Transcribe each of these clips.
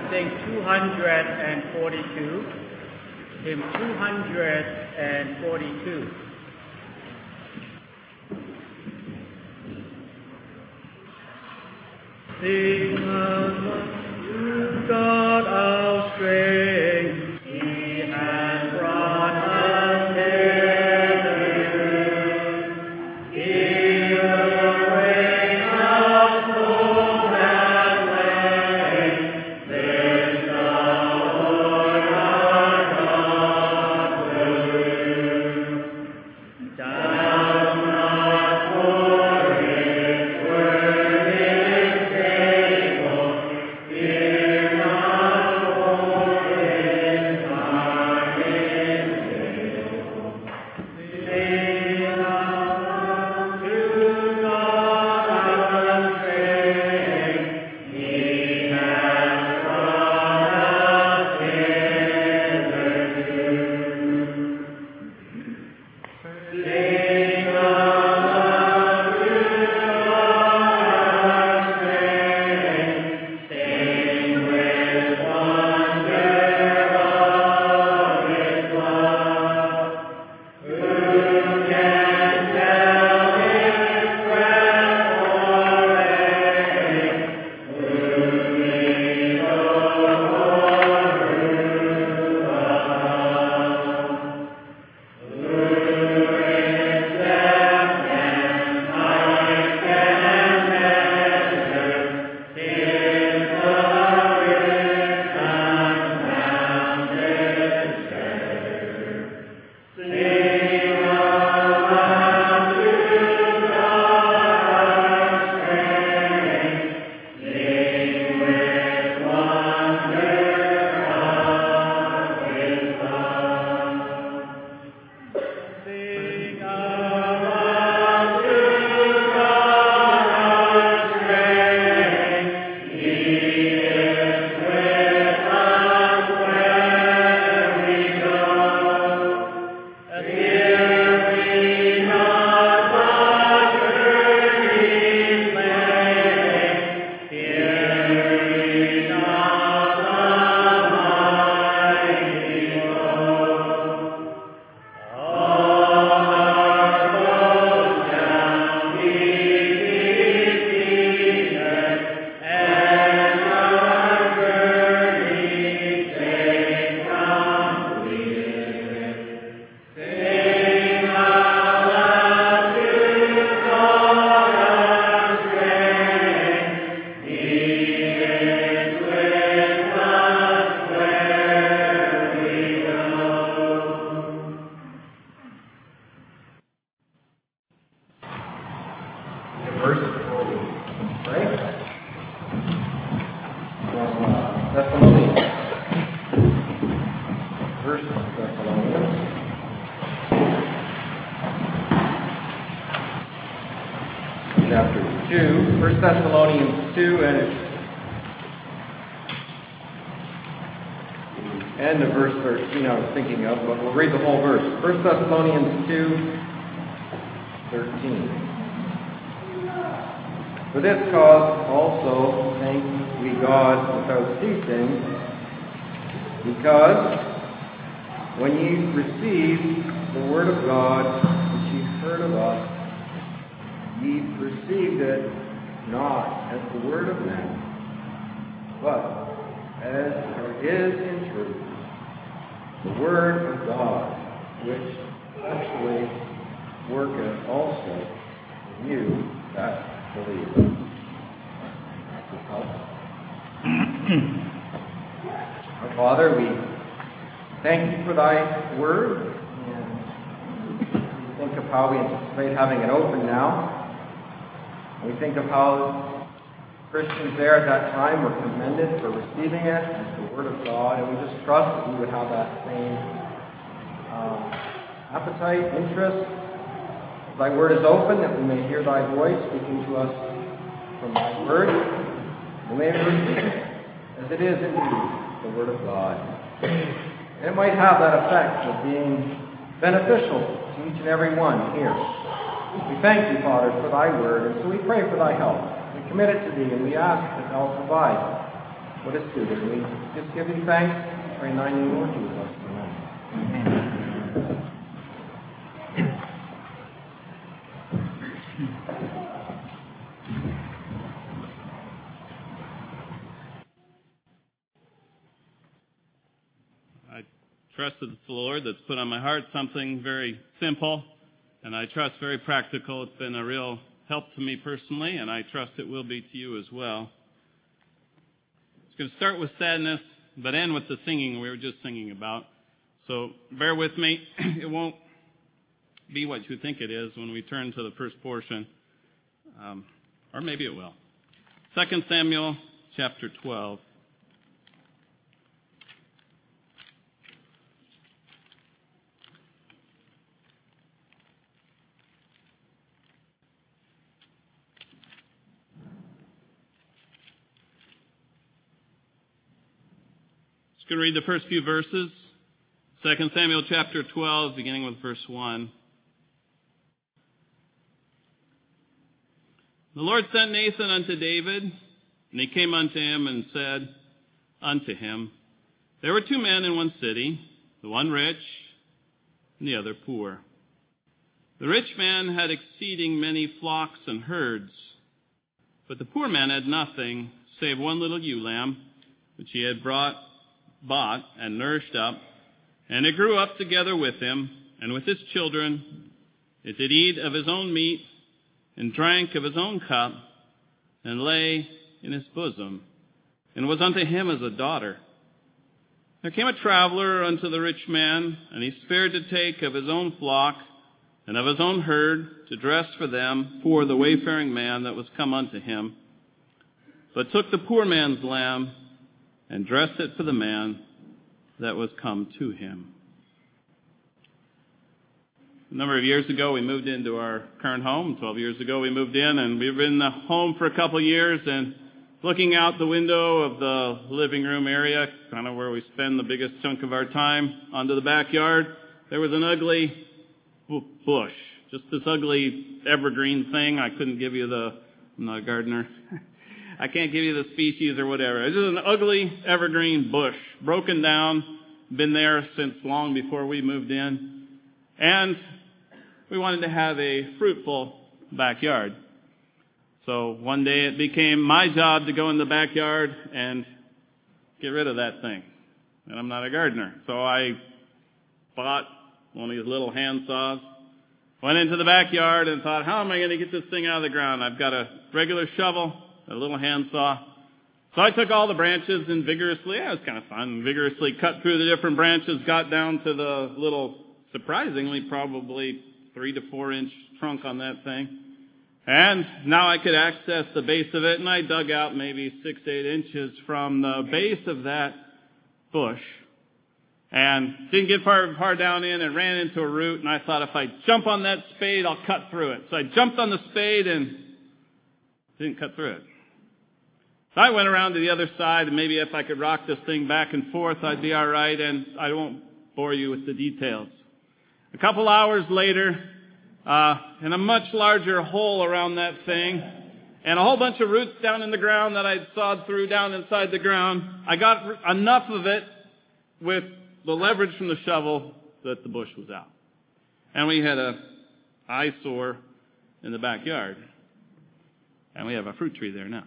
sing 242, hymn 242. Sing to God our strength, He has brought us hither. He will bring us home that way. This the Lord our God will do. Doubt not, for His word is faithful. Fear not, for His heart is faithful. Sing out to God our strength. He has brought us hitherto. Sing out to God our strength. Sing with wonder of His love. Who can tell His breadth or length? Who needs or rule above? Who in depth and height can measure His unbounded treasure? Sing aloud to God our strength. Sing with wonder of His love. Sing aloud to God our strength. He is with us where we go. Fear we not the journey's length. Fear we not the mighty foe. All our foes shall be defeated, and our journey safe completed. Sing aloud to God our strength. He is with us where we go. A verse before we pray. From Thessalonians. 1 Thessalonians. Chapter 2. 1 Thessalonians 2, and it's the end of verse 13 I was thinking of, but we'll read the whole verse. 1 Thessalonians 2:13. For this cause also thank we God without ceasing, because when ye received the word of God which ye heard of us, ye perceived it not as the word of men, but as it is in truth, the word of God, which effectually worketh also in you that believe. This helps. Our Father, we thank you for thy word, and we think of how we anticipate having it open now. We think of how Christians there at that time were commended for receiving it as the word of God, and we just trust that we would have that same appetite, interest. As thy word is open, that we may hear thy voice speaking to us from thy word. We may receive it as it is indeed the word of God. And it might have that effect of being beneficial to each and every one here. We thank you, Father, for thy word, and so we pray for thy help. We commit it to thee, and we ask that thou provide Let us do this. We just give you thanks, pray in thy name, Lord Jesus. Amen. I trust that it's the Lord that's put on my heart something very simple, and I trust very practical. It's been a real help to me personally, and I trust it will be to you as well. It's going to start with sadness, but end with the singing we were just singing about. So bear with me. It won't be what you think it is when we turn to the first portion, or maybe it will. 2 Samuel chapter 12. Going to read the first few verses. 2 Samuel chapter 12, beginning with verse 1. The Lord sent Nathan unto David, and he came unto him and said unto him, There were 2 men in one city, the one rich, and the other poor. The rich man had exceeding many flocks and herds, but the poor man had nothing, save one little ewe lamb, which he had bought and nourished up, and it grew up together with him, and with his children. It did eat of his own meat, and drank of his own cup, and lay in his bosom, and was unto him as a daughter. There came a traveler unto the rich man, and he spared to take of his own flock, and of his own herd, to dress for them for the wayfaring man that was come unto him, but took the poor man's lamb, and dressed it for the man that was come to him. A number of years ago, we moved into our current home. 12 years ago, we moved in, and we've been in the home for a couple of years, and looking out the window of the living room area, kind of where we spend the biggest chunk of our time, onto the backyard, there was an ugly bush, just this ugly evergreen thing. I couldn't give you I'm not a gardener. I can't give you the species or whatever. It's just an ugly evergreen bush, broken down, been there since long before we moved in. And we wanted to have a fruitful backyard. So one day it became my job to go in the backyard and get rid of that thing. And I'm not a gardener. So I bought one of these little hand saws, went into the backyard and thought, how am I going to get this thing out of the ground? I've got a regular shovel, a little handsaw. So I took all the branches and vigorously, it was kind of fun, vigorously cut through the different branches, got down to the little, surprisingly, probably 3 to 4 inch trunk on that thing. And now I could access the base of it, and I dug out maybe 6, 8 inches from the base of that bush. And didn't get far down in and ran into a root, and I thought if I jump on that spade, I'll cut through it. So I jumped on the spade and didn't cut through it. So I went around to the other side, and maybe if I could rock this thing back and forth, I'd be all right, and I won't bore you with the details. A couple hours later, in a much larger hole around that thing, and a whole bunch of roots down in the ground that I'd sawed through down inside the ground, I got enough of it with the leverage from the shovel that the bush was out. And we had a eyesore in the backyard. And we have a fruit tree there now.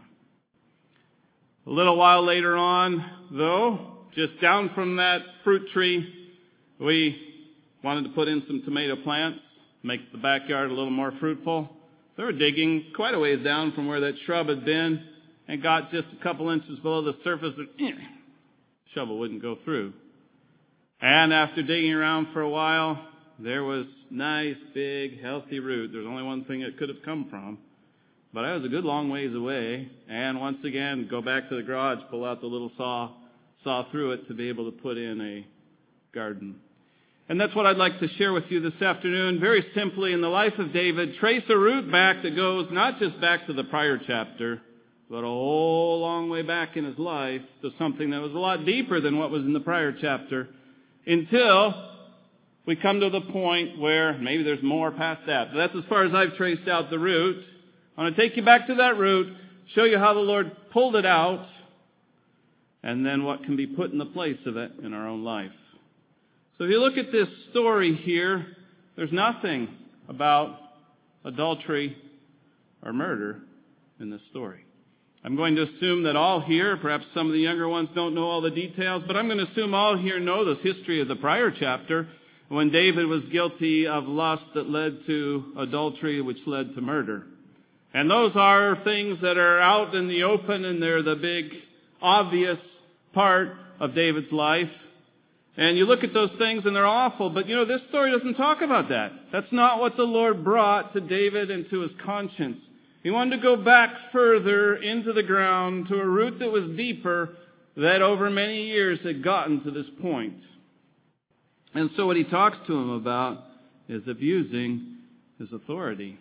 A little while later on, though, just down from that fruit tree, we wanted to put in some tomato plants, make the backyard a little more fruitful. So we were digging quite a ways down from where that shrub had been and got just a couple inches below the surface. The shovel wouldn't go through. And after digging around for a while, there was nice, big, healthy root. There's only one thing it could have come from. But I was a good long ways away, and once again, go back to the garage, pull out the little saw through it to be able to put in a garden. And that's what I'd like to share with you this afternoon. Very simply, in the life of David, trace a route back that goes not just back to the prior chapter, but a whole long way back in his life to something that was a lot deeper than what was in the prior chapter, until we come to the point where maybe there's more past that. But that's as far as I've traced out the route. I want to take you back to that route, show you how the Lord pulled it out, and then what can be put in the place of it in our own life. So if you look at this story here, there's nothing about adultery or murder in this story. I'm going to assume that all here, perhaps some of the younger ones don't know all the details, but I'm going to assume all here know the history of the prior chapter when David was guilty of lust that led to adultery, which led to murder. And those are things that are out in the open, and they're the big, obvious part of David's life. And you look at those things and they're awful, but this story doesn't talk about that. That's not what the Lord brought to David and to his conscience. He wanted to go back further into the ground to a root that was deeper, that over many years had gotten to this point. And so what he talks to him about is abusing his authority.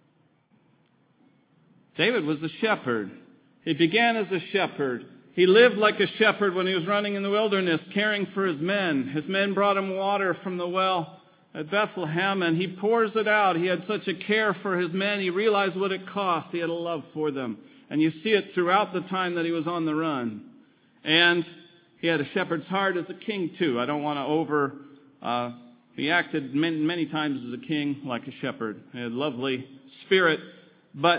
David was a shepherd. He began as a shepherd. He lived like a shepherd when he was running in the wilderness, caring for his men. His men brought him water from the well at Bethlehem, and he pours it out. He had such a care for his men. He realized what it cost. He had a love for them. And you see it throughout the time that he was on the run. And he had a shepherd's heart as a king, too. I don't want to he acted many times as a king like a shepherd. He had a lovely spirit. But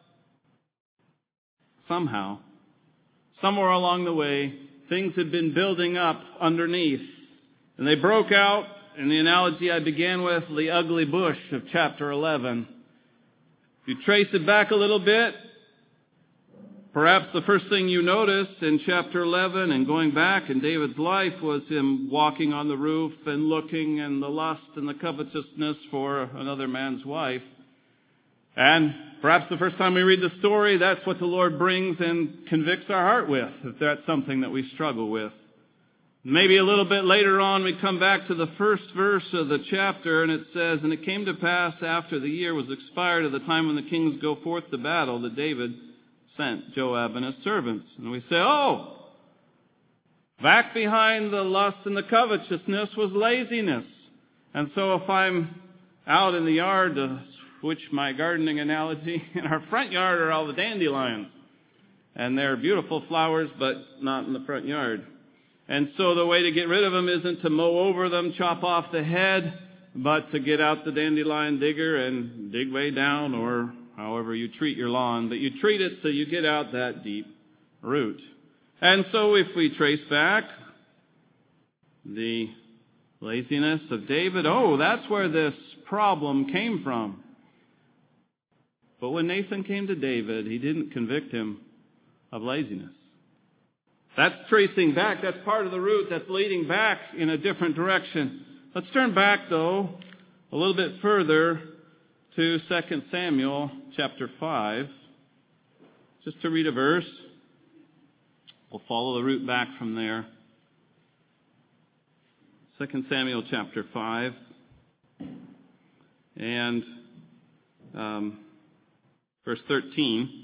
somehow, somewhere along the way, things had been building up underneath. And they broke out, in the analogy I began with, the ugly bush of chapter 11. If you trace it back a little bit, perhaps the first thing you notice in chapter 11 and going back in David's life was him walking on the roof and looking, and the lust and the covetousness for another man's wife. And perhaps the first time we read the story, that's what the Lord brings and convicts our heart with, if that's something that we struggle with. Maybe a little bit later on, we come back to the first verse of the chapter, and it says, "And it came to pass after the year was expired of the time when the kings go forth to battle, that David sent Joab and his servants." And we say, oh, back behind the lust and the covetousness was laziness. And so if I'm out in the yard, to switch my gardening analogy, in our front yard are all the dandelions. And they're beautiful flowers, but not in the front yard. And so the way to get rid of them isn't to mow over them, chop off the head, but to get out the dandelion digger and dig way down, or however you treat your lawn. But you treat it so you get out that deep root. And so if we trace back the laziness of David, that's where this problem came from. But when Nathan came to David, he didn't convict him of laziness. That's tracing back. That's part of the root that's leading back in a different direction. Let's turn back, though, a little bit further to 2 Samuel chapter 5, just to read a verse. We'll follow the route back from there. 2 Samuel chapter 5, and verse 13.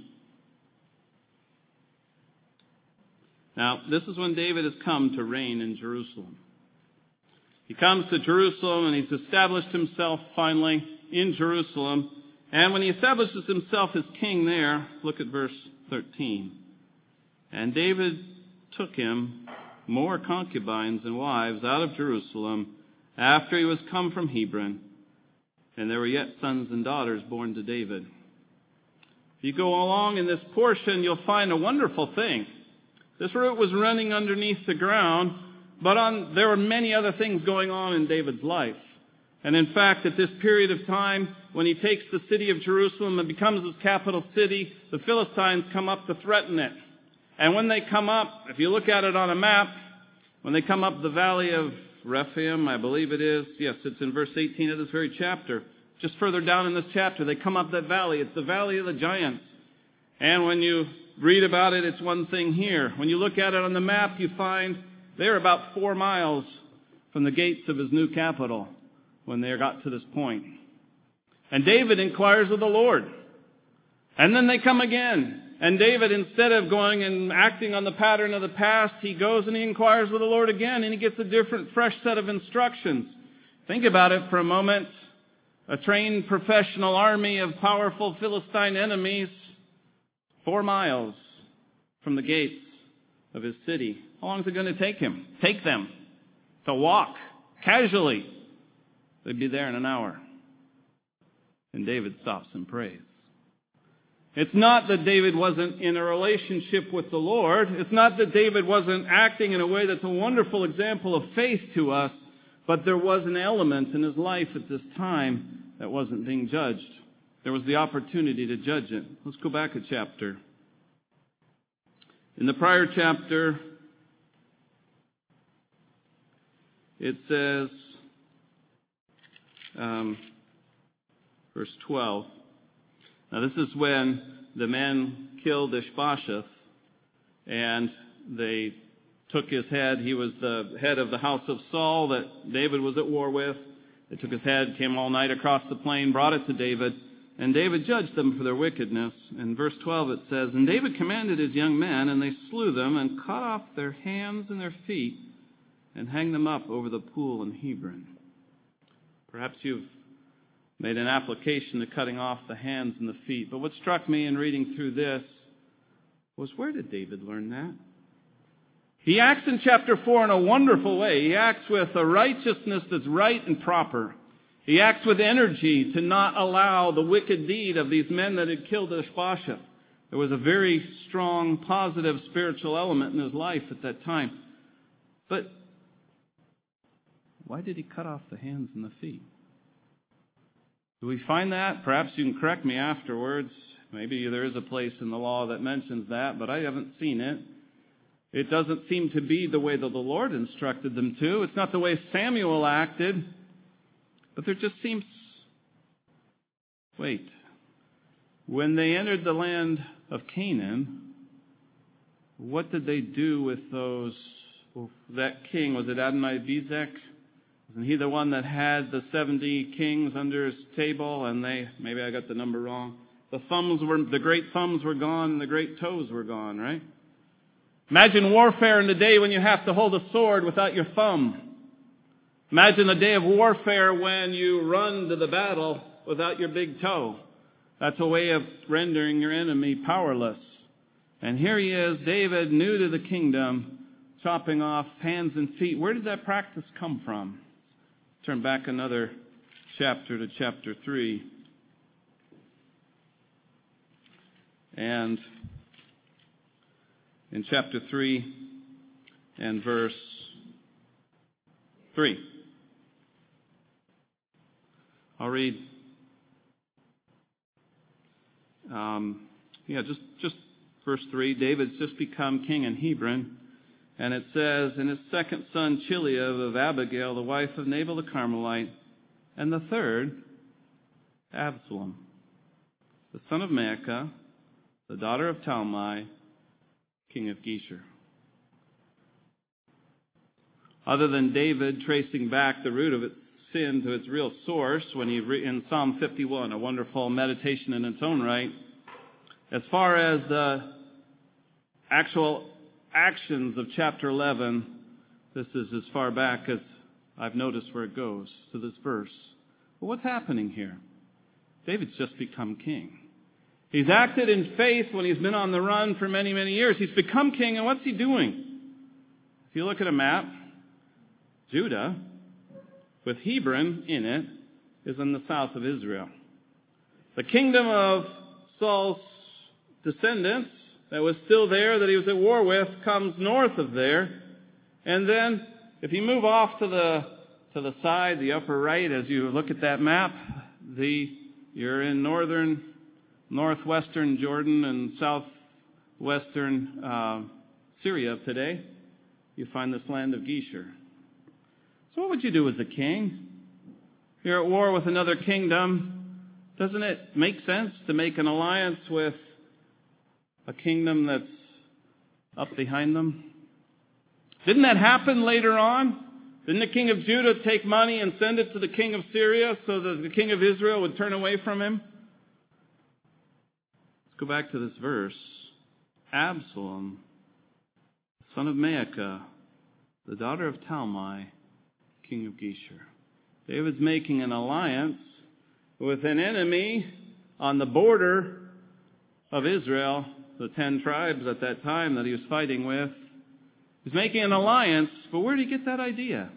Now, this is when David has come to reign in Jerusalem. He comes to Jerusalem, and he's established himself finally in Jerusalem. And when he establishes himself as king there, look at verse 13. "And David took him more concubines and wives out of Jerusalem after he was come from Hebron, and there were yet sons and daughters born to David." If you go along in this portion, you'll find a wonderful thing. This root was running underneath the ground, but there were many other things going on in David's life. And in fact, at this period of time, when he takes the city of Jerusalem and becomes his capital city, the Philistines come up to threaten it. And when they come up, if you look at it on a map, when they come up the valley of Rephaim, I believe it is, yes, it's in verse 18 of this very chapter. Just further down in this chapter, they come up that valley. It's the valley of the giants. And when you read about it, it's one thing here. When you look at it on the map, you find they're about 4 miles from the gates of his new capital when they got to this point. And David inquires of the Lord. And then they come again. And David, instead of going and acting on the pattern of the past, he goes and he inquires of the Lord again, and he gets a different, fresh set of instructions. Think about it for a moment. A trained professional army of powerful Philistine enemies, 4 miles from the gates of his city. How long is it going to take them to walk casually? They'd be there in an hour. And David stops and prays. It's not that David wasn't in a relationship with the Lord. It's not that David wasn't acting in a way that's a wonderful example of faith to us, but there was an element in his life at this time that wasn't being judged. There was the opportunity to judge it. Let's go back a chapter. In the prior chapter, it says, verse 12, now this is when the men killed Ishbosheth, and they took his head. He was the head of the house of Saul that David was at war with. They took his head, came all night across the plain, brought it to David, and David judged them for their wickedness. In verse 12 it says, and David commanded his young men, and they slew them, and cut off their hands and their feet, and hanged them up over the pool in Hebron. Perhaps you've made an application to cutting off the hands and the feet. But what struck me in reading through this was, where did David learn that? He acts in chapter 4 in a wonderful way. He acts with a righteousness that's right and proper. He acts with energy to not allow the wicked deed of these men that had killed Ishbosheth. There was a very strong, positive spiritual element in his life at that time. But why did he cut off the hands and the feet? Do we find that? Perhaps you can correct me afterwards. Maybe there is a place in the law that mentions that, but I haven't seen it. It doesn't seem to be the way that the Lord instructed them to. It's not the way Samuel acted. But there just seems... Wait. When they entered the land of Canaan, what did they do with that king? Was it Adonai-Bezek? Wasn't he the one that had the 70 kings under his table? And maybe I got the number wrong. The great thumbs were gone and the great toes were gone, right? Imagine warfare in the day when you have to hold a sword without your thumb. Imagine the day of warfare when you run to the battle without your big toe. That's a way of rendering your enemy powerless. And here he is, David, new to the kingdom, chopping off hands and feet. Where did that practice come from? Turn back another chapter to chapter 3. And in chapter 3 and verse 3. I'll read. Just verse 3. David's just become king in Hebron. And it says, and his second son, Chileab of Abigail, the wife of Nabal the Carmelite, and the third, Absalom, the son of Maacah, the daughter of Talmai, king of Geshur. Other than David tracing back the root of its sin to its real source, when in Psalm 51, a wonderful meditation in its own right, as far as the actual actions of chapter 11, this is as far back as I've noticed where it goes, to this verse. But what's happening here? David's just become king. He's acted in faith when he's been on the run for many, many years. He's become king, and what's he doing? If you look at a map, Judah, with Hebron in it, is in the south of Israel. The kingdom of Saul's descendants that was still there, that he was at war with, comes north of there. And then, if you move off to the side, the upper right, as you look at that map, you're in northwestern Jordan and southwestern Syria today. You find this land of Geshur. So what would you do as a king? You're at war with another kingdom. Doesn't it make sense to make an alliance with a kingdom that's up behind them? Didn't that happen later on? Didn't the king of Judah take money and send it to the king of Syria so that the king of Israel would turn away from him? Let's go back to this verse. Absalom, son of Maacah, the daughter of Talmai, king of Geshur. David's making an alliance with an enemy on the border of Israel, the 10 tribes at that time that he was fighting with. He's making an alliance, but where did he get that idea?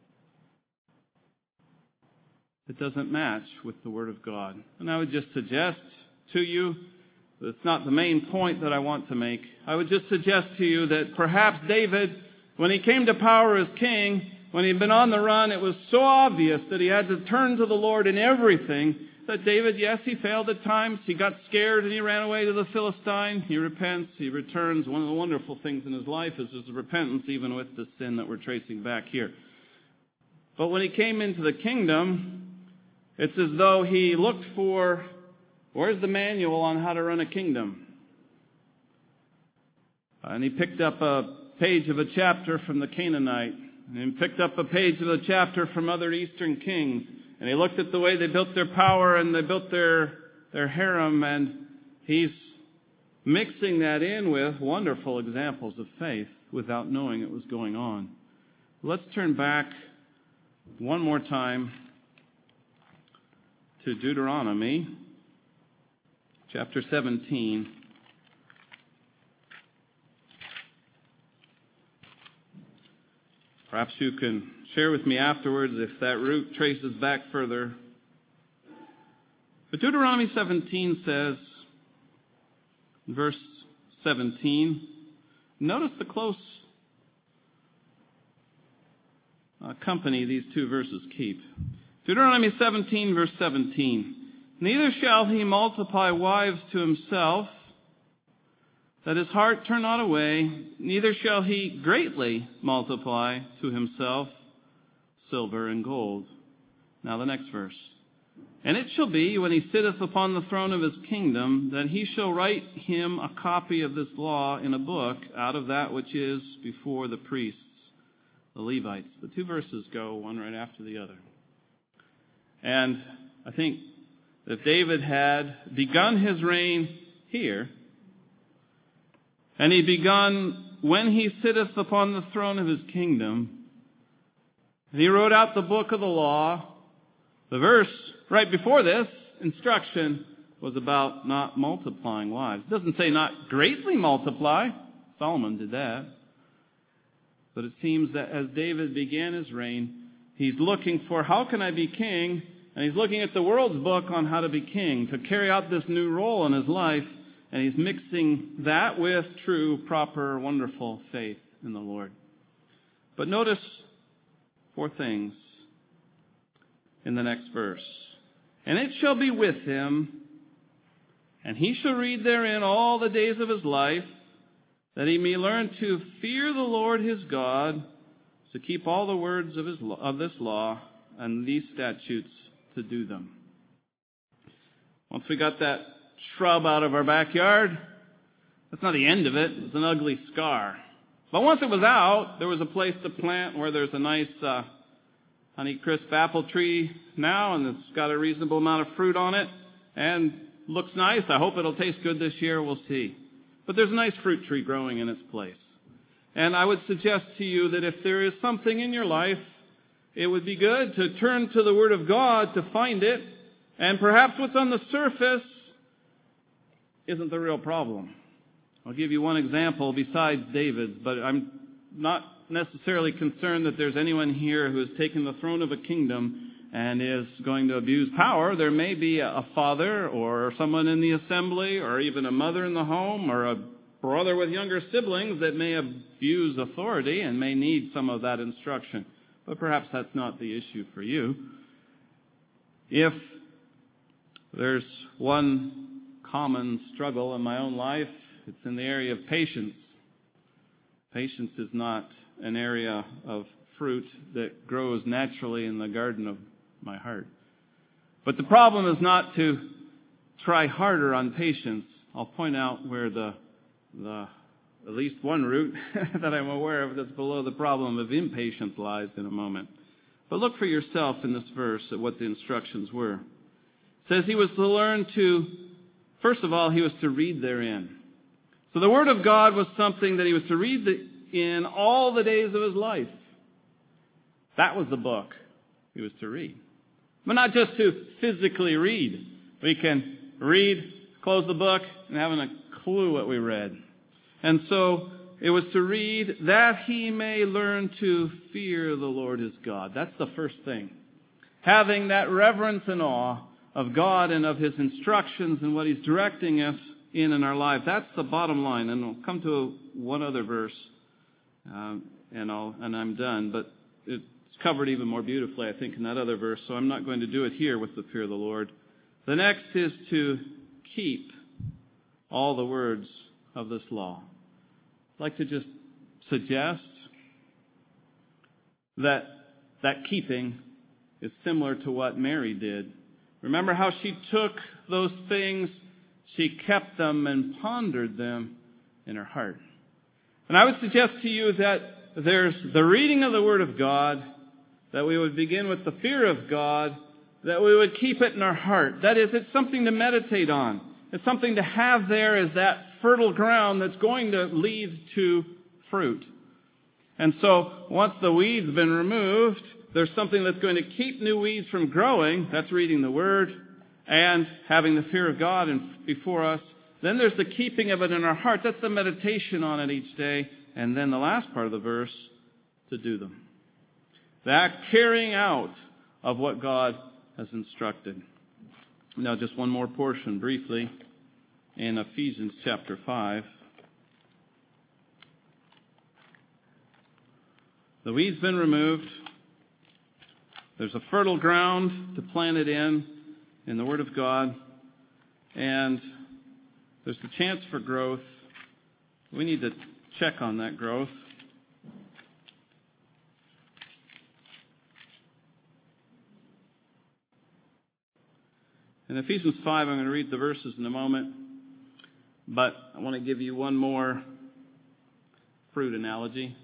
It doesn't match with the Word of God. And I would just suggest to you, that's not the main point that I want to make. I would just suggest to you that perhaps David, when he came to power as king, when he'd been on the run, it was so obvious that he had to turn to the Lord in everything that David, yes, he failed at times. He got scared and he ran away to the Philistine. He repents, he returns. One of the wonderful things in his life is his repentance, even with the sin that we're tracing back here. But when he came into the kingdom, it's as though he looked for, where's the manual on how to run a kingdom? And he picked up a page of a chapter from the Canaanite, and he picked up a page of a chapter from other Eastern kings, and he looked at the way they built their power and they built their harem, and he's mixing that in with wonderful examples of faith without knowing it was going on. Let's turn back one more time to Deuteronomy chapter 17. Perhaps you can share with me afterwards if that route traces back further. But Deuteronomy 17 says, verse 17, notice the close company these two verses keep. Deuteronomy 17, verse 17. Neither shall he multiply wives to himself, that his heart turn not away, neither shall he greatly multiply to himself silver and gold. Now the next verse. And it shall be, when he sitteth upon the throne of his kingdom, that he shall write him a copy of this law in a book out of that which is before the priests, the Levites. The two verses go one right after the other. And I think if David had begun his reign here, and he begun when he sitteth upon the throne of his kingdom, and he wrote out the book of the law, the verse right before this instruction was about not multiplying wives. It doesn't say not greatly multiply. Solomon did that. But it seems that as David began his reign, he's looking for how can I be king? And he's looking at the world's book on how to be king, to carry out this new role in his life. And he's mixing that with true, proper, wonderful faith in the Lord. But notice 4 things in the next verse. And it shall be with him, and he shall read therein all the days of his life, that he may learn to fear the Lord his God, to keep all the words of this law and these statutes to do them. Once we got that shrub out of our backyard, that's not the end of it. It's an ugly scar. But once it was out, there was a place to plant where there's a nice Honeycrisp apple tree now, and it's got a reasonable amount of fruit on it, and looks nice. I hope it'll taste good this year. We'll see. But there's a nice fruit tree growing in its place. And I would suggest to you that if there is something in your life, it would be good to turn to the Word of God to find it, and perhaps what's on the surface isn't the real problem. I'll give you one example besides David's, but I'm not necessarily concerned that there's anyone here who has taken the throne of a kingdom and is going to abuse power. There may be a father or someone in the assembly or even a mother in the home or a brother with younger siblings that may abuse authority and may need some of that instruction. But perhaps that's not the issue for you. If there's one common struggle in my own life, it's in the area of patience. Patience is not an area of fruit that grows naturally in the garden of my heart. But the problem is not to try harder on patience. I'll point out where the at least one root that I'm aware of that's below the problem of impatience lies in a moment. But look for yourself in this verse at what the instructions were. It says he was to learn to, first of all, he was to read therein. So the Word of God was something that he was to read in all the days of his life. That was the book he was to read. But not just to physically read. We can read, close the book, and haven't a clue what we read. And so It was to read, that he may learn to fear the Lord his God. That's the first thing. Having that reverence and awe of God and of his instructions and what he's directing us in our life. That's the bottom line. And we'll come to one other verse, and I'm done. But it's covered even more beautifully, I think, in that other verse. So I'm not going to do it here with the fear of the Lord. The next is to keep all the words of this law. I'd like to just suggest that keeping is similar to what Mary did. Remember how she took those things, she kept them and pondered them in her heart. And I would suggest to you that there's the reading of the Word of God, that we would begin with the fear of God, that we would keep it in our heart. That is, it's something to meditate on. It's something to have there as that fertile ground that's going to lead to fruit. And so, once the weeds have been removed, there's something that's going to keep new weeds from growing. That's reading the Word and having the fear of God before us. Then there's the keeping of it in our heart. That's the meditation on it each day. And then the last part of the verse, to do them. That carrying out of what God has instructed. Now, just one more portion briefly in Ephesians chapter 5. The weed's been removed. There's a fertile ground to plant it in the Word of God. And there's the chance for growth. We need to check on that growth. In Ephesians 5, I'm going to read the verses in a moment. But I want to give you one more food analogy.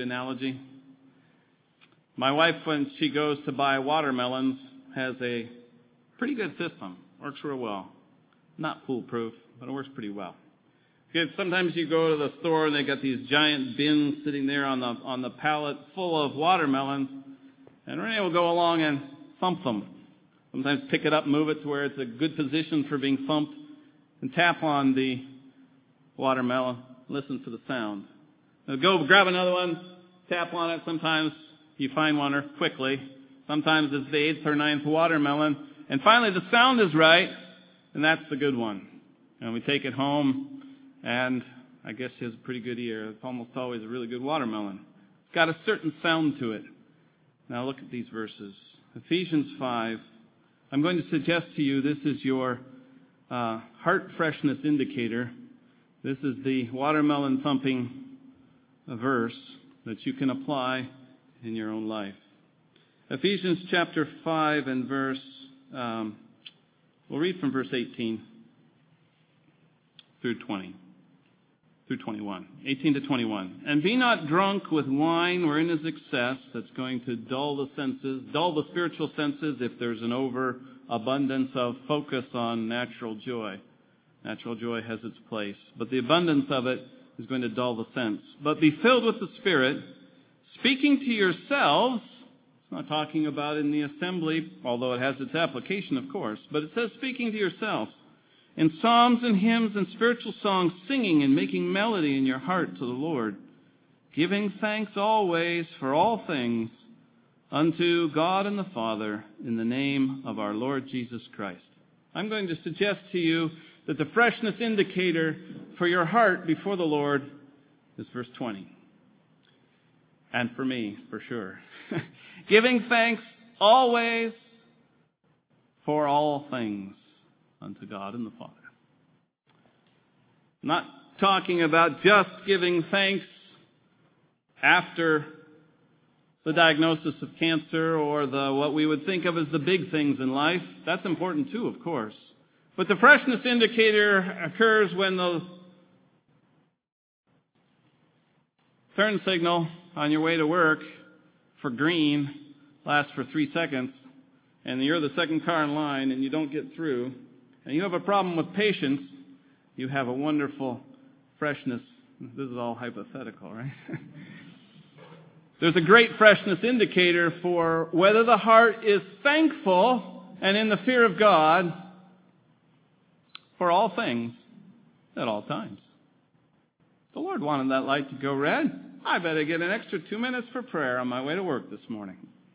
My wife, when she goes to buy watermelons, has a pretty good system. Works real well. Not foolproof, but it works pretty well. Because sometimes you go to the store and they got these giant bins sitting there on the pallet full of watermelons, and Renee will go along and thump them. Sometimes pick it up, move it to where it's a good position for being thumped, and tap on the watermelon, listen for the sound. Now go grab another one, tap on it. Sometimes you find one quickly. Sometimes it's the 8th or 9th watermelon. And finally the sound is right, and that's the good one. And we take it home, and I guess she has a pretty good ear. It's almost always a really good watermelon. It's got a certain sound to it. Now look at these verses. Ephesians 5. I'm going to suggest to you this is your heart freshness indicator. This is the watermelon thumping verse that you can apply in your own life. Ephesians chapter 5 and verse, we'll read from verse 18 through 21. 18 to 21. And be not drunk with wine wherein is excess, that's going to dull the senses, dull the spiritual senses if there's an overabundance of focus on natural joy. Natural joy has its place, but the abundance of it is going to dull the sense. But be filled with the Spirit, speaking to yourselves. It's not talking about in the assembly, although it has its application, of course, but it says speaking to yourselves. In psalms and hymns and spiritual songs, singing and making melody in your heart to the Lord, giving thanks always for all things unto God and the Father in the name of our Lord Jesus Christ. I'm going to suggest to you that the freshness indicator for your heart before the Lord is verse 20. And for me, for sure. Giving thanks always for all things unto God and the Father. Not talking about just giving thanks after the diagnosis of cancer or what we would think of as the big things in life. That's important too, of course. But the freshness indicator occurs when the turn signal on your way to work for green lasts for 3 seconds, and you're the second car in line and you don't get through, and you have a problem with patience. You have a wonderful freshness. This is all hypothetical, right? There's a great freshness indicator for whether the heart is thankful and in the fear of God for all things at all times. The Lord wanted that light to go red. I better get an extra 2 minutes for prayer on my way to work this morning.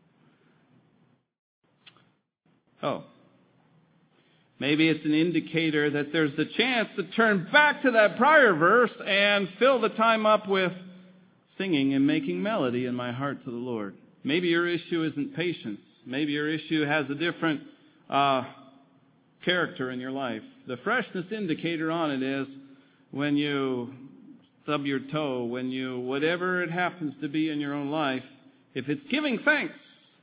Oh. Maybe it's an indicator that there's a chance to turn back to that prior verse and fill the time up with singing and making melody in my heart to the Lord. Maybe your issue isn't patience. Maybe your issue has a different character in your life. The freshness indicator on it is when you stub your toe, when you, whatever it happens to be in your own life, if it's giving thanks,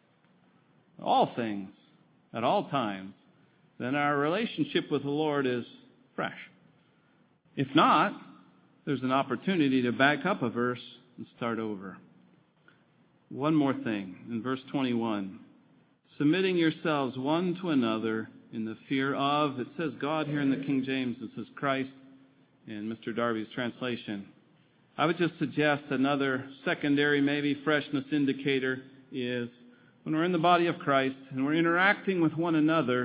all things, at all times, then our relationship with the Lord is fresh. If not, there's an opportunity to back up a verse and start over. One more thing, in verse 21, submitting yourselves one to another in the fear of, it says God here in the King James, it says Christ in Mr. Darby's translation. I would just suggest another secondary, maybe freshness indicator is when we're in the body of Christ and we're interacting with one another,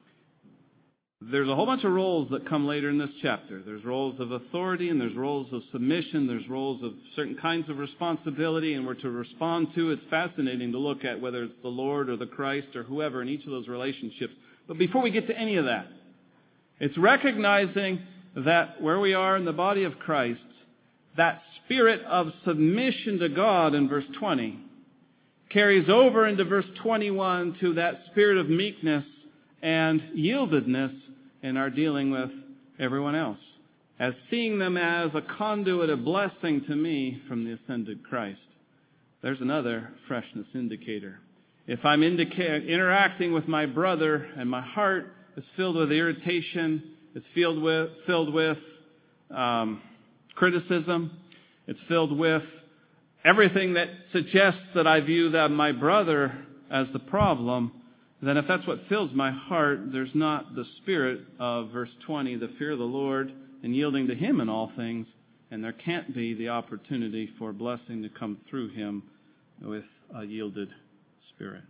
there's a whole bunch of roles that come later in this chapter. There's roles of authority and there's roles of submission. There's roles of certain kinds of responsibility and we're to respond to. It's fascinating to look at whether it's the Lord or the Christ or whoever in each of those relationships. But before we get to any of that, it's recognizing that where we are in the body of Christ, that spirit of submission to God in verse 20 carries over into verse 21 to that spirit of meekness and yieldedness in our dealing with everyone else, as seeing them as a conduit of blessing to me from the ascended Christ. There's another freshness indicator. If I'm interacting with my brother and my heart is filled with irritation, it's filled with criticism, it's filled with everything that suggests that I view that my brother as the problem, then if that's what fills my heart, there's not the spirit of verse 20, the fear of the Lord and yielding to Him in all things, and there can't be the opportunity for blessing to come through Him with a yielded spirit.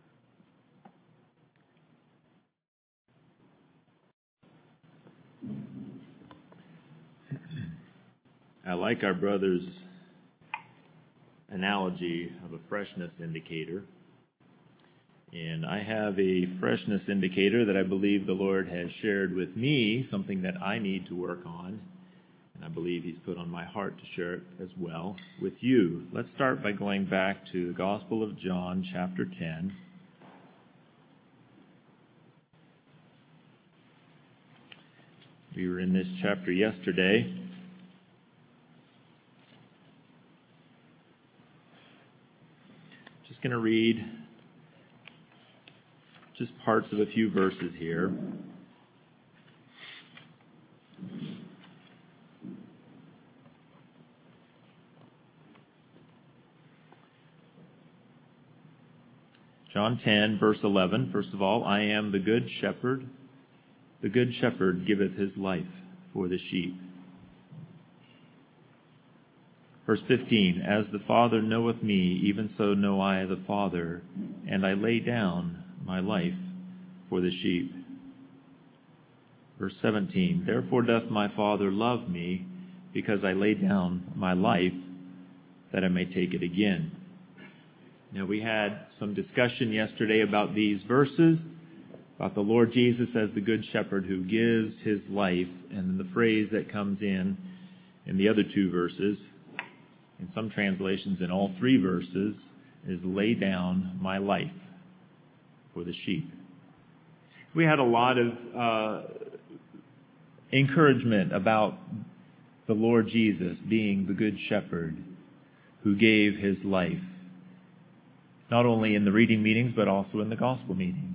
I like our brother's analogy of a freshness indicator. And I have a freshness indicator that I believe the Lord has shared with me, something that I need to work on. And I believe He's put on my heart to share it as well with you. Let's start by going back to the Gospel of John, chapter 10. We were in this chapter yesterday. Just going to read just parts of a few verses here. John 10, verse 11. First of all, I am the good shepherd. The good shepherd giveth his life for the sheep. Verse 15, as the Father knoweth me, even so know I the Father, and I lay down my life for the sheep. Verse 17, therefore doth my Father love me, because I lay down my life, that I may take it again. Now we had some discussion yesterday about these verses, about the Lord Jesus as the Good Shepherd who gives His life, and the phrase that comes in the other two verses, in some translations in all three verses, is lay down my life for the sheep. We had a lot of encouragement about the Lord Jesus being the Good Shepherd who gave His life, not only in the reading meetings but also in the gospel meetings.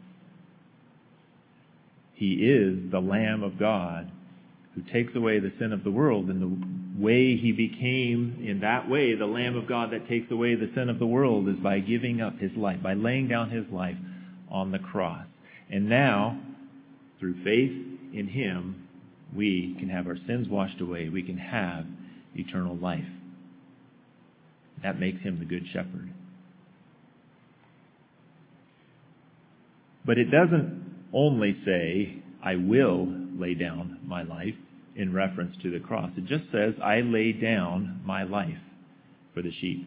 He is the Lamb of God who takes away the sin of the world, and the way He became, in that way, the Lamb of God that takes away the sin of the world is by giving up His life, by laying down His life on the cross. And now, through faith in Him, we can have our sins washed away. We can have eternal life. That makes Him the Good Shepherd. But it doesn't only say, I will lay down my life in reference to the cross. It just says, I lay down my life for the sheep.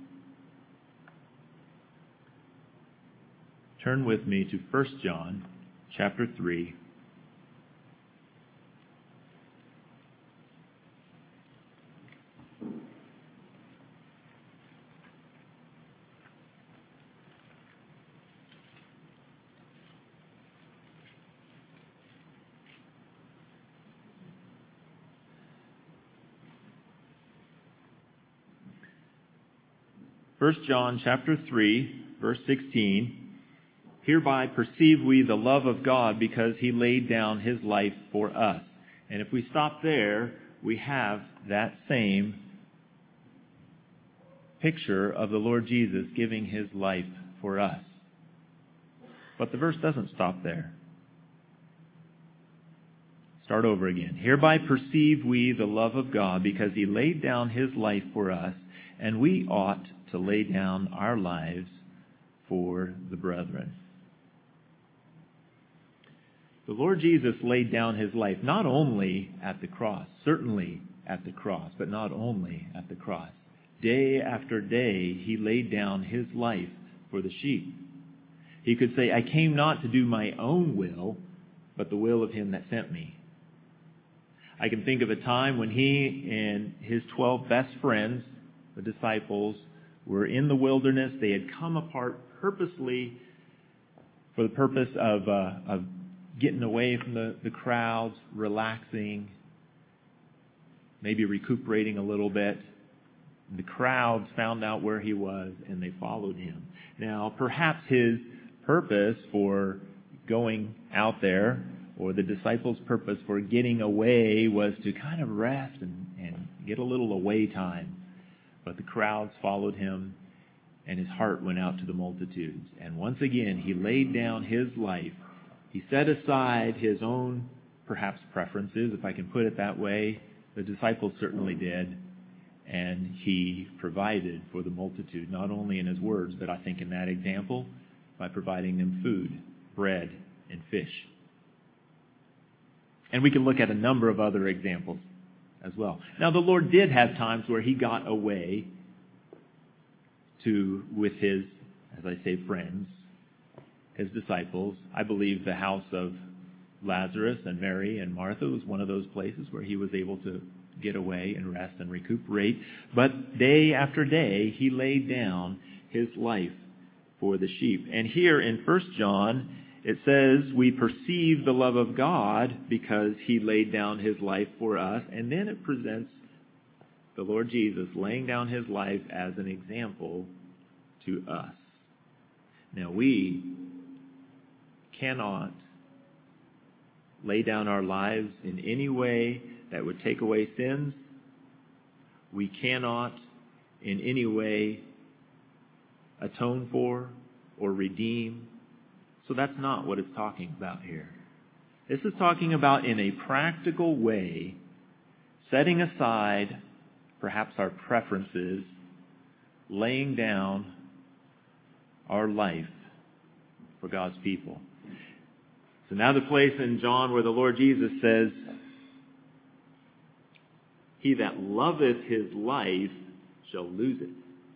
Turn with me to 1 John chapter 3. First John chapter 3, verse 16. Hereby perceive we the love of God because he laid down his life for us. And if we stop there, we have that same picture of the Lord Jesus giving his life for us. But the verse doesn't stop there. Start over again. Hereby perceive we the love of God because he laid down his life for us, and we ought to lay down our lives for the brethren. The Lord Jesus laid down his life not only at the cross, certainly at the cross, but not only at the cross. Day after day, he laid down his life for the sheep. He could say, I came not to do my own will, but the will of him that sent me. I can think of a time when he and his 12 best friends, the disciples, were in the wilderness. They had come apart purposely for the purpose of getting away from the crowds, relaxing, maybe recuperating a little bit. The crowds found out where he was, and they followed him. Now, perhaps his purpose for going out there, or the disciples' purpose for getting away, was to kind of rest and get a little away time. But the crowds followed him, and his heart went out to the multitudes. And once again, he laid down his life. He set aside his own, perhaps, preferences, if I can put it that way. The disciples certainly did. And he provided for the multitude, not only in his words, but I think in that example, by providing them food, bread, and fish. And we can look at a number of other examples as well. Now, the Lord did have times where he got away with his, as I say, friends, his disciples. I believe the house of Lazarus and Mary and Martha was one of those places where he was able to get away and rest and recuperate. But day after day, he laid down his life for the sheep. And here in 1 John, it says, we perceive the love of God because he laid down his life for us. And then it presents the Lord Jesus laying down his life as an example to us. Now, we cannot lay down our lives in any way that would take away sins. We cannot in any way atone for or redeem. So that's not what it's talking about here. This is talking about, in a practical way, setting aside perhaps our preferences, laying down our life for God's people. So now the place in John where the Lord Jesus says, he that loveth his life shall lose it.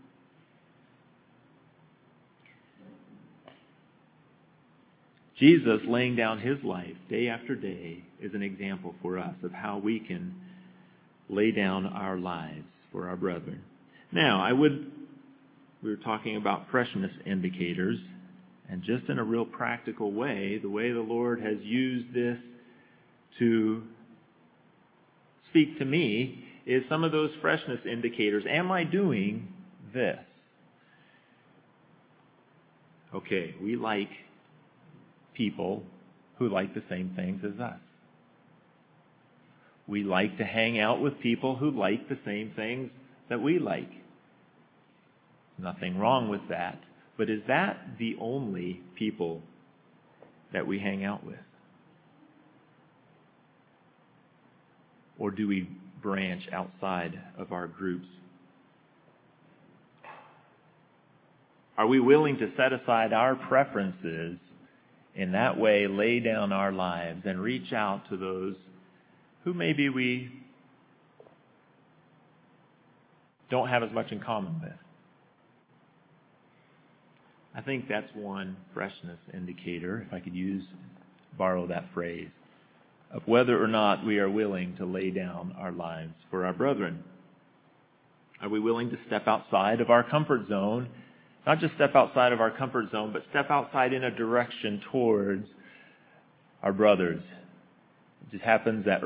Jesus laying down his life day after day is an example for us of how we can lay down our lives for our brethren. Now, we were talking about freshness indicators, and just in a real practical way, the way the Lord has used this to speak to me is some of those freshness indicators. Am I doing this? Okay, we like people who like the same things as us. We like to hang out with people who like the same things that we like. Nothing wrong with that. But is that the only people that we hang out with? Or do we branch outside of our groups? Are we willing to set aside our preferences, in that way lay down our lives and reach out to those who maybe we don't have as much in common with. I think that's one freshness indicator, if I could borrow that phrase, of whether or not we are willing to lay down our lives for our brethren. Are we willing to step outside of our comfort zone? Not just step outside of our comfort zone, but step outside in a direction towards our brothers. It just happens that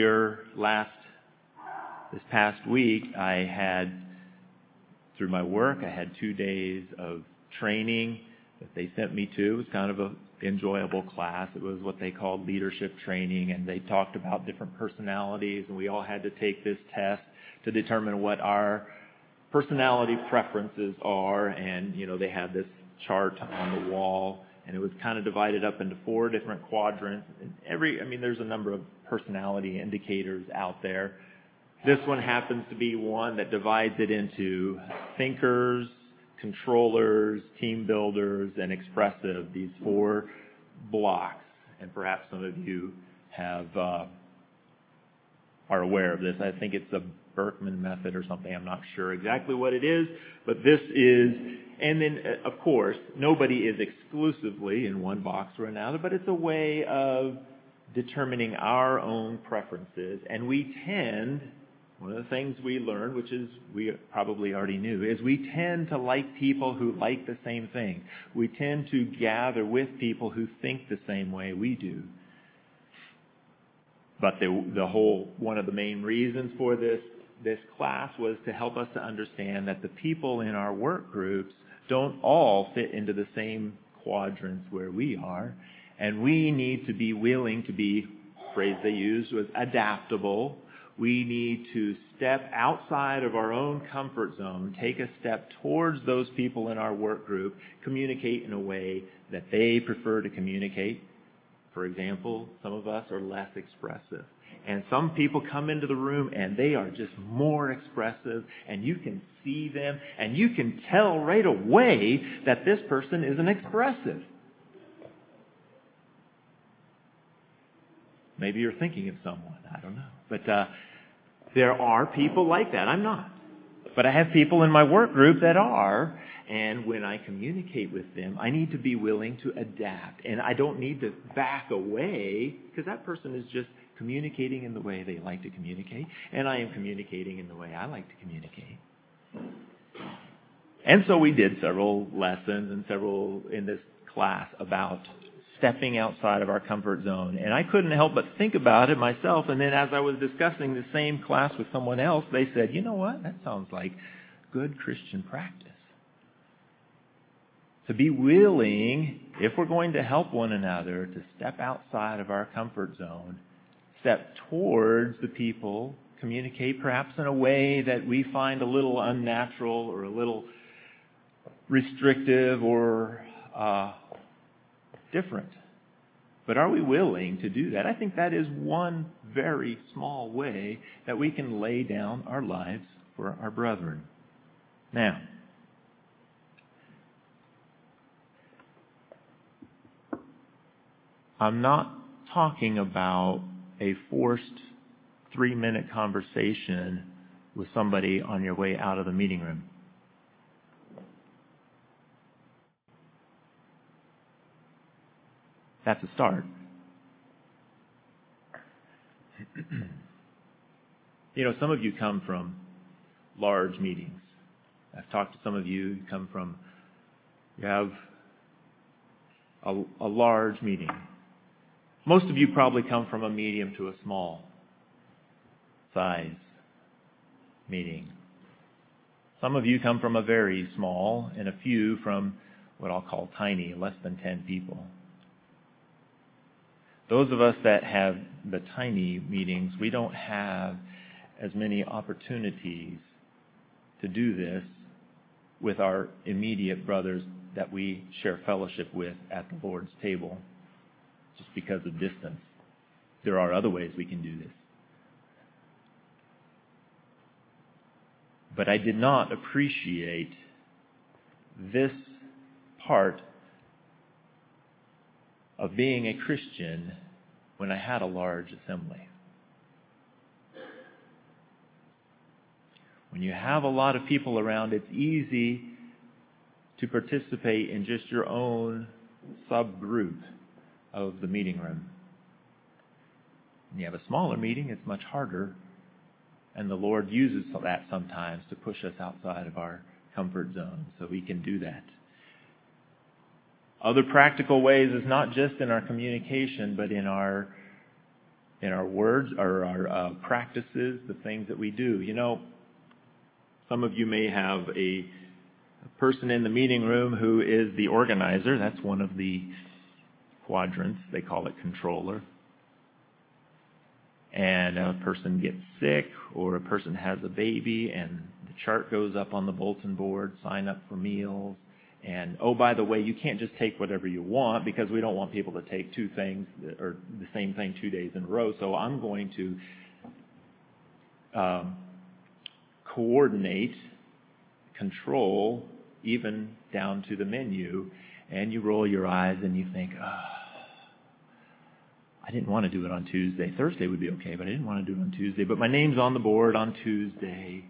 this past week, through my work, I had 2 days of training that they sent me to. It was kind of an enjoyable class. It was what they called leadership training, and they talked about different personalities, and we all had to take this test to determine what our personality preferences are. And, they had this chart on the wall, and it was kind of divided up into 4 different quadrants. And there's a number of personality indicators out there. This one happens to be one that divides it into thinkers, controllers, team builders, and expressive, these 4 blocks. And perhaps some of you are aware of this. I think it's a Berkman method or something. I'm not sure exactly what it is, but this is, and then of course, nobody is exclusively in one box or another, but it's a way of determining our own preferences. And one of the things we learned, which is we probably already knew, is we tend to like people who like the same thing. We tend to gather with people who think the same way we do. But one of the main reasons for this class was to help us to understand that the people in our work groups don't all fit into the same quadrants where we are. And we need to be willing to be, the phrase they used was adaptable. We need to step outside of our own comfort zone, take a step towards those people in our work group, communicate in a way that they prefer to communicate. For example, some of us are less expressive. And some people come into the room and they are just more expressive, and you can see them and you can tell right away that this person isn't expressive. Maybe you're thinking of someone, I don't know. But there are people like that. I'm not. But I have people in my work group that are, and when I communicate with them, I need to be willing to adapt. And I don't need to back away, because that person is just communicating in the way they like to communicate, and I am communicating in the way I like to communicate. And so we did several lessons and several in this class about stepping outside of our comfort zone. And I couldn't help but think about it myself. And then as I was discussing the same class with someone else, they said, you know what? That sounds like good Christian practice. To be willing, if we're going to help one another, to step outside of our comfort zone, step towards the people, communicate perhaps in a way that we find a little unnatural or a little restrictive or different. But are we willing to do that? I think that is one very small way that we can lay down our lives for our brethren. Now, I'm not talking about a forced 3-minute conversation with somebody on your way out of the meeting room. That's a start. Some of you come from large meetings. I've talked to some of you who you have a large meeting. Most of you probably come from a medium to a small size meeting. Some of you come from a very small, and a few from what I'll call tiny, less than 10 people. Those of us that have the tiny meetings, we don't have as many opportunities to do this with our immediate brothers that we share fellowship with at the Lord's table, just because of distance. There are other ways we can do this. But I did not appreciate this part of being a Christian when I had a large assembly. When you have a lot of people around, it's easy to participate in just your own subgroup of the meeting room. When you have a smaller meeting, it's much harder. And the Lord uses that sometimes to push us outside of our comfort zone so we can do that. Other practical ways is not just in our communication, but in our words or our practices, the things that we do. You know, some of you may have a person in the meeting room who is the organizer. That's one of the quadrants. They call it controller. And a person gets sick or a person has a baby and the chart goes up on the bulletin board, sign up for meals. And, oh, by the way, you can't just take whatever you want because we don't want people to take two things or the same thing 2 days in a row. So I'm going to coordinate, control, even down to the menu. And you roll your eyes and you think, I didn't want to do it on Tuesday. Thursday would be okay, but I didn't want to do it on Tuesday. But my name's on the board on Tuesday.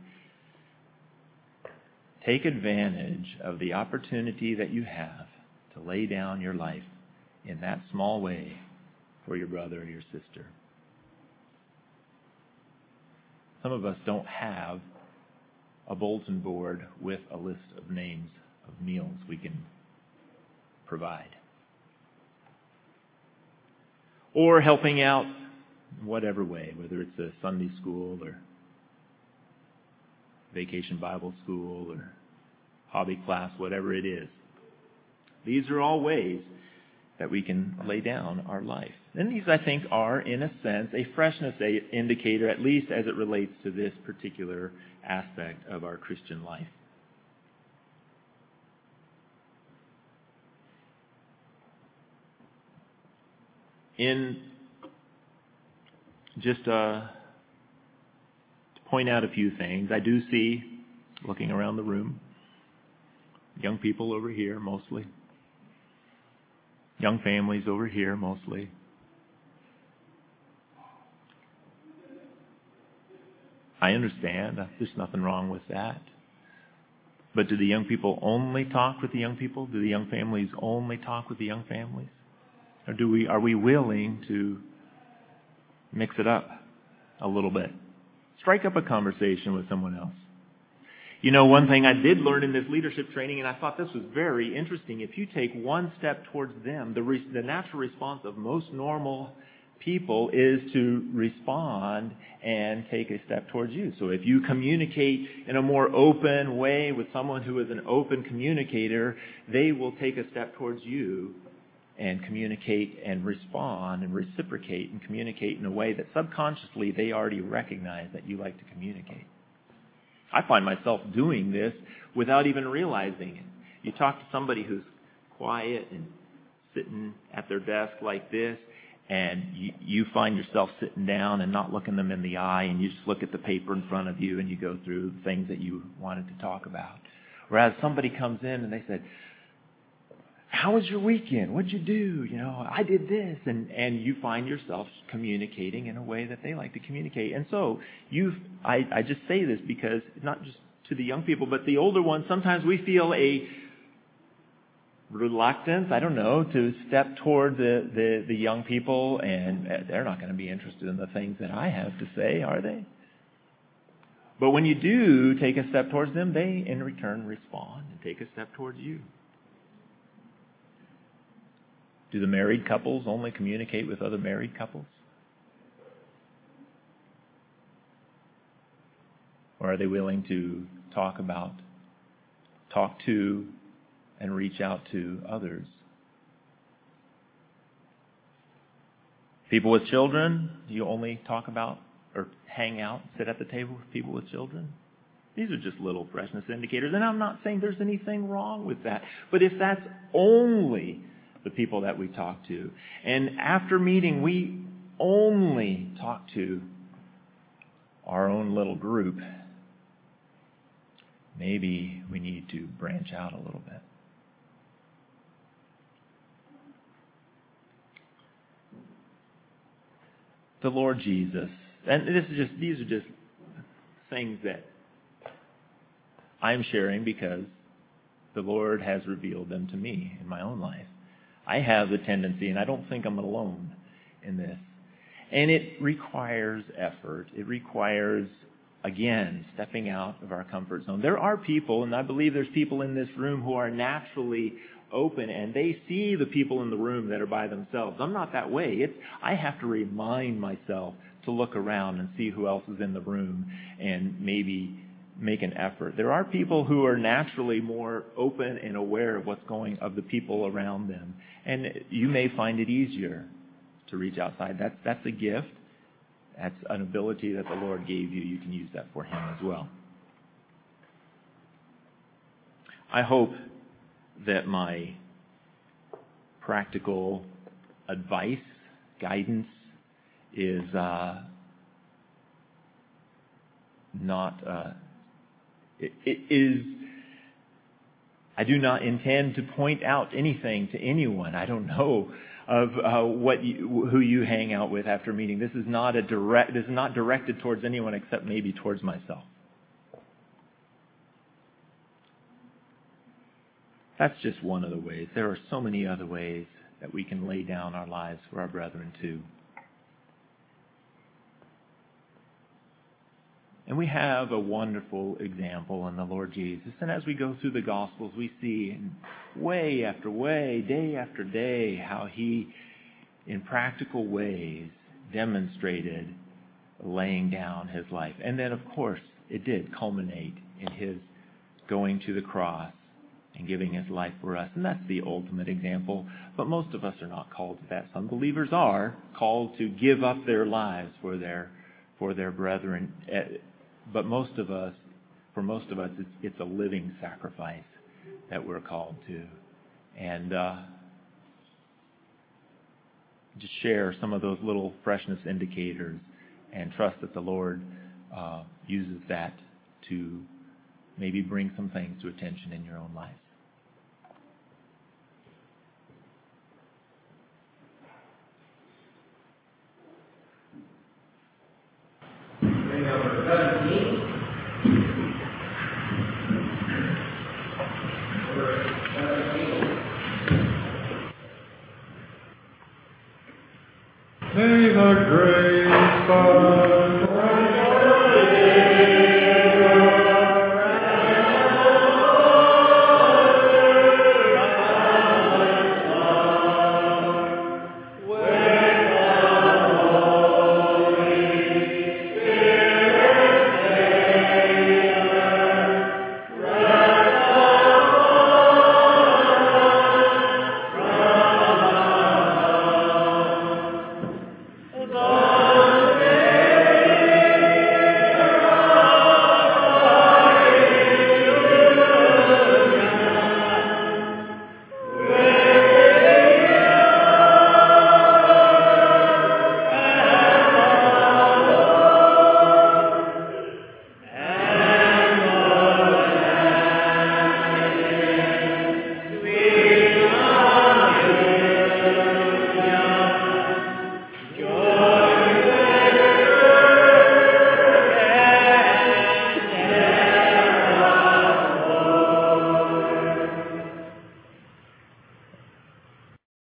Take advantage of the opportunity that you have to lay down your life in that small way for your brother or your sister. Some of us don't have a bulletin board with a list of names of meals we can provide. Or helping out in whatever way, whether it's a Sunday school or Vacation Bible School or hobby class, whatever it is. These are all ways that we can lay down our life. And these, I think, are, in a sense, a freshness indicator, at least as it relates to this particular aspect of our Christian life. In just to point out a few things, I do see, looking around the room, young people over here mostly, young families over here mostly. I understand, there's nothing wrong with that. But do the young people only talk with the young people? Do the young families only talk with the young families? Or are we willing to mix it up a little bit? Strike up a conversation with someone else. You know, one thing I did learn in this leadership training, and I thought this was very interesting, if you take one step towards them, the natural response of most normal people is to respond and take a step towards you. So if you communicate in a more open way with someone who is an open communicator, they will take a step towards you and communicate and respond and reciprocate and communicate in a way that subconsciously they already recognize that you like to communicate. I find myself doing this without even realizing it. You talk to somebody who's quiet and sitting at their desk like this, and you find yourself sitting down and not looking them in the eye, and you just look at the paper in front of you and you go through the things that you wanted to talk about. Whereas somebody comes in and they said, "How was your weekend? What'd you do? You know, I did this." And you find yourself communicating in a way that they like to communicate. And so I just say this because not just to the young people, but the older ones, sometimes we feel a reluctance, I don't know, to step toward the young people, and they're not going to be interested in the things that I have to say, are they? But when you do take a step towards them, they in return respond and take a step towards you. Do the married couples only communicate with other married couples? Or are they willing to talk to, and reach out to others? People with children, do you only talk about or hang out, sit at the table with people with children? These are just little freshness indicators. And I'm not saying there's anything wrong with that. But if that's only the people that we talk to, and after meeting we only talk to our own little group, maybe we need to branch out a little bit. The Lord Jesus, and these are just things that I'm sharing because the Lord has revealed them to me in my own life. I have the tendency, and I don't think I'm alone in this. And it requires effort. It requires, again, stepping out of our comfort zone. There are people, and I believe there's people in this room who are naturally open, and they see the people in the room that are by themselves. I'm not that way. I have to remind myself to look around and see who else is in the room and maybe make an effort. There are people who are naturally more open and aware of of the people around them. And you may find it easier to reach outside. That's a gift. That's an ability that the Lord gave you. You can use that for Him as well. I hope that my practical advice, guidance, is I do not intend to point out anything to anyone. I don't know of who you hang out with after meeting. This is not directed towards anyone except maybe towards myself. That's just one of the ways. There are so many other ways that we can lay down our lives for our brethren too. And we have a wonderful example in the Lord Jesus. And as we go through the Gospels, we see way after way, day after day, how He, in practical ways, demonstrated laying down His life. And then, of course, it did culminate in His going to the cross and giving His life for us. And that's the ultimate example. But most of us are not called to that. Some believers are called to give up their lives for their brethren. But for most of us, it's a living sacrifice that we're called to. And just share some of those little freshness indicators and trust that the Lord uses that to maybe bring some things to attention in your own lives. Number 17. Verse 17. May the grace of